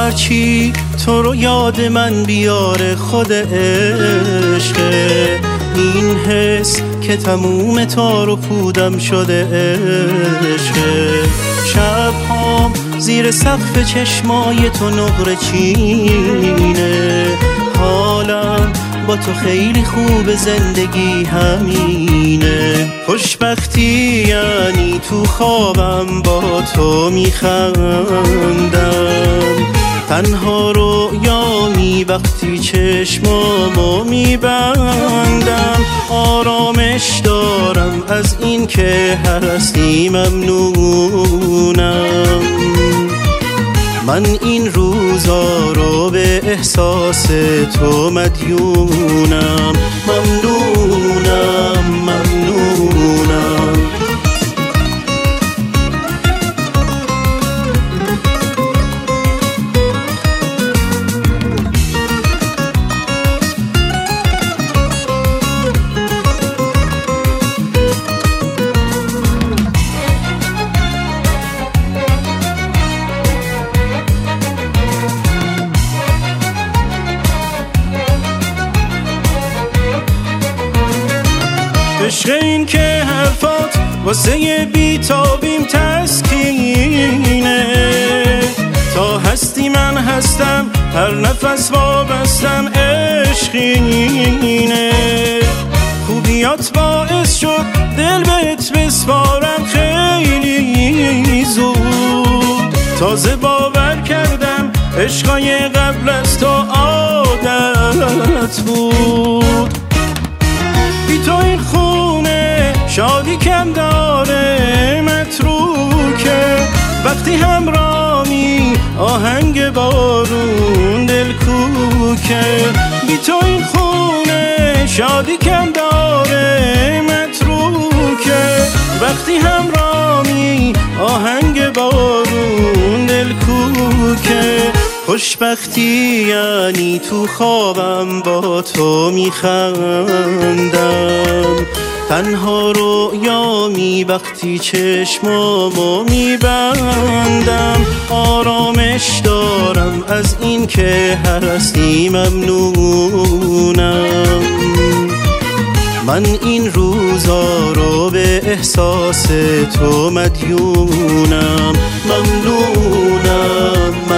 هرچی تو رو یاد من بیاره خود عشقه، این حس که تموم تار و پودم شده عشقه. شب‌هام زیر سقف چشمای تو نقره چینه، حالم با تو خیلی خوب، زندگی همینه. خوشبختی یعنی تو خوابم با تو میخندم، تنها رویامی وقتی چشمامو میبندم. آرامش دارم از این که هستی ممنونم، من این روزا رو به احساس تو مدیونم. ممنونم ممنونم. عشق این که حرفات واسه بیتابیم تسکینه، تا هستی من هستم، هر نفس وابستم، عشقینه. خوبیات باعث شد دل بهت بسپارم خیلی زود، تازه باور کردم عشقای قبل از تو عادت بود. بی تو این خونه شادی کم داره متروکه، وقتی همرامی آهنگ بارون دل کوکه. بی تو این خونه شادی کم داره متروکه، وقتی همرامی آهنگ بارون دل کوکه. خوشبختی یعنی تو خوابم با تو میخندم، تنها رویامی وقتی چشمامو میبندم. آرامش دارم از این که هستی ممنونم، من این روزا رو به احساس تو مدیونم. ممنونم